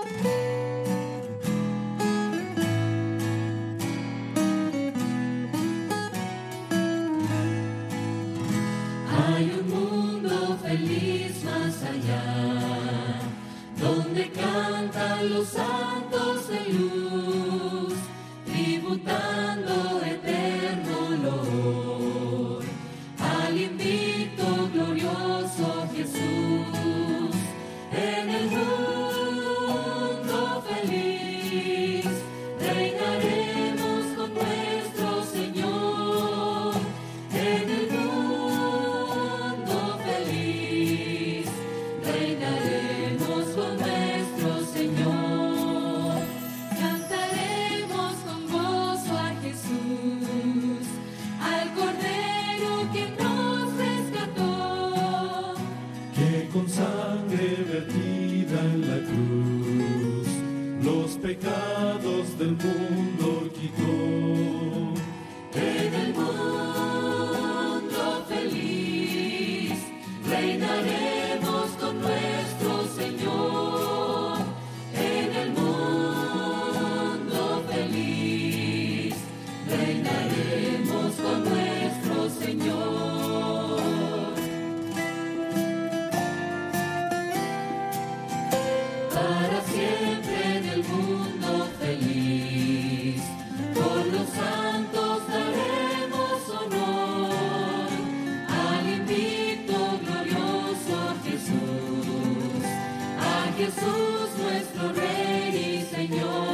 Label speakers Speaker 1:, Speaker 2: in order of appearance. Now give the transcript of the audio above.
Speaker 1: Hay un mundo feliz más allá, donde cantan los santos de luz, tributando eterno loor al invicto glorioso Jesús. En el mundo feliz reinaremos con nuestro Señor. En el mundo feliz reinaremos con nuestro Señor. Cantaremos con gozo a Jesús, al Cordero que nos rescató,
Speaker 2: que con sangre vertida en la cruz los pecados del mundo quitó.
Speaker 1: En el mundo feliz reinaremos con nuestro Señor. En el mundo feliz reinaremos con nuestro Señor. Para siempre en el mundo feliz, por los santos daremos honor al invicto glorioso Jesús, a Jesús nuestro Rey y Señor.